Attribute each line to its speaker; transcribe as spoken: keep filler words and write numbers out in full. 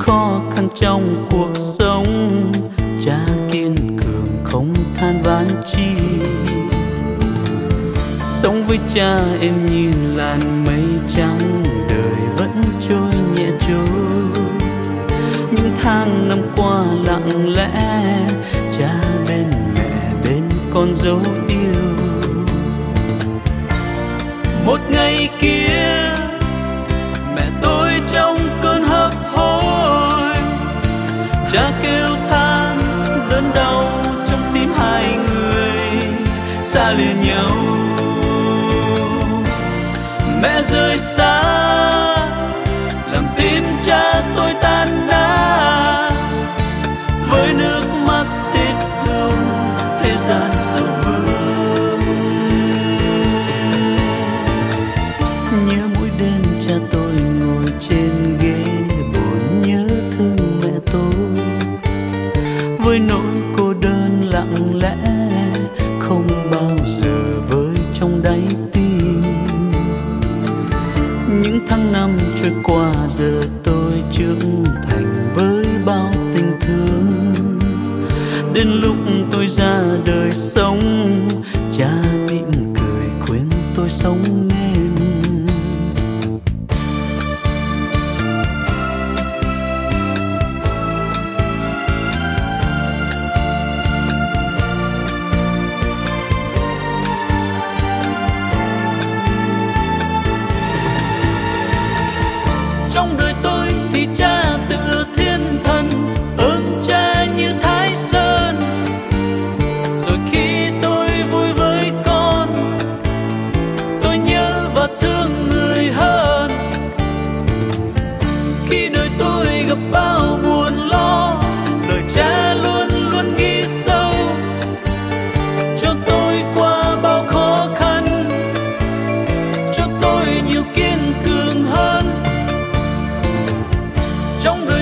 Speaker 1: khó khăn trong cuộc sống, cha kiên cường không than vãn chi. Sống với cha em như làn mây trắng, đời vẫn trôi nhẹ trôi. Những tháng năm qua lặng lẽ, cha bên mẹ bên con dấu yêu. Một ngày kia mẹ tôi trong cơn hấp hối, cha kêu than đớn đau trong tim hai người xa lìa nhau. Mẹ rời xa làm tim cha tôi tan nát, với nước mắt tiếc thương thế gian sầu vương. Nhớ mỗi đêm cha tôi ngồi trên ghế buồn, nhớ thương mẹ tôi với nỗi cô đơn lặng lẽ không bao giờ vơi trong đáy tim. Những tháng năm trôi qua giờ tôi trưởng thành với bao tình thương. Đến lúc tôi ra đời sống, cha mỉm cười khuyên tôi sống nên. Trong đời tôi thì cha tựa thiên thần, ơn cha như Thái Sơn. Rồi khi tôi vui với con, tôi nhớ và thương người hơn. Khi đời tôi gặp bao buồn lo, lời cha luôn luôn ghi sâu cho tôi qua bao khó khăn, cho tôi nhiều kiên cường hơn. Trong đời